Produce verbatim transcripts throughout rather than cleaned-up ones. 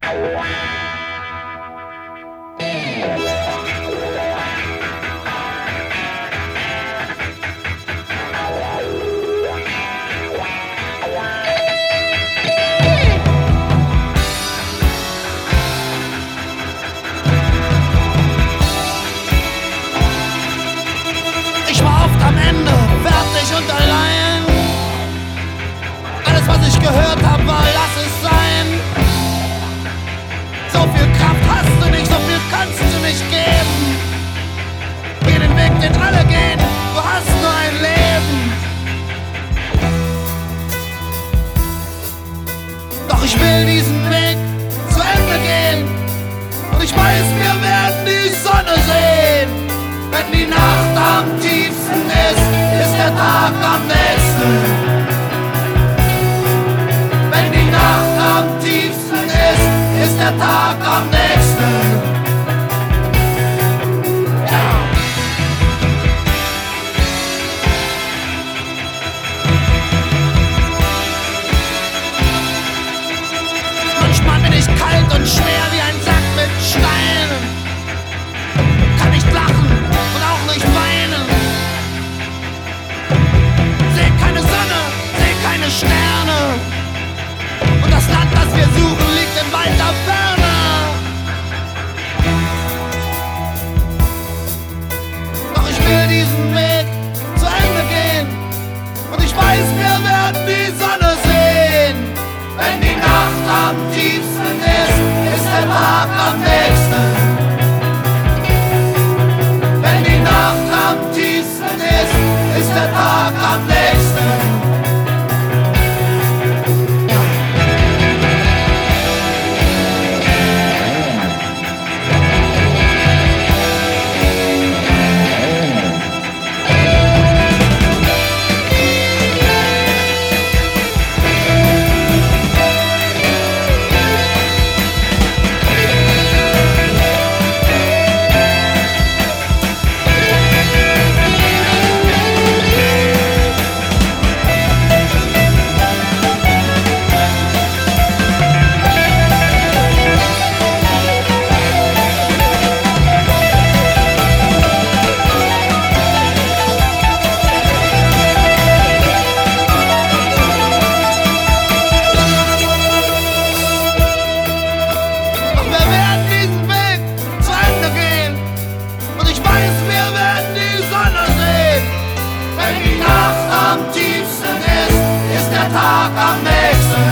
Ich war oft am Ende, fertig und allein. Alles, was ich gehört hab, war lass es sein. So viel Kraft hast du nicht, so viel kannst du nicht geben. Geh den Weg, den alle gehen, du hast nur ein Leben. Doch ich will diesen Weg zu Ende gehen. Und ich weiß, wir werden die Sonne sehen. Wenn die Nacht am tiefsten ist, ist der Tag am nächsten. Wenn die Nacht am tiefsten ist, ist der Tag am nächsten. Ja. Manchmal bin ich kalt und schwer wie ein Sack mit Steinen. Kann nicht lachen und auch nicht weinen. Seh keine Sonne, seh keine Sterne. Und das Land, das wir suchen, liegt in weiter Ferne. Doch ich will diesen Weg zu Ende gehen. Und ich weiß, wir werden die Sonne sehen. Wenn die Nacht am tiefsten ist, ist der Tag am nächsten. Wenn die Nacht am tiefsten ist, ist der Tag am nächsten. Tag am nächsten.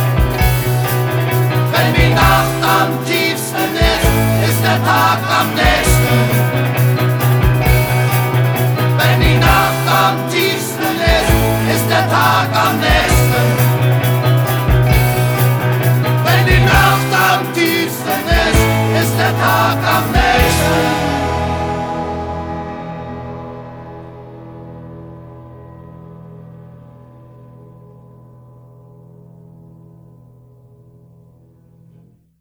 Wenn die Nacht am tiefsten ist, ist der Tag am nächsten.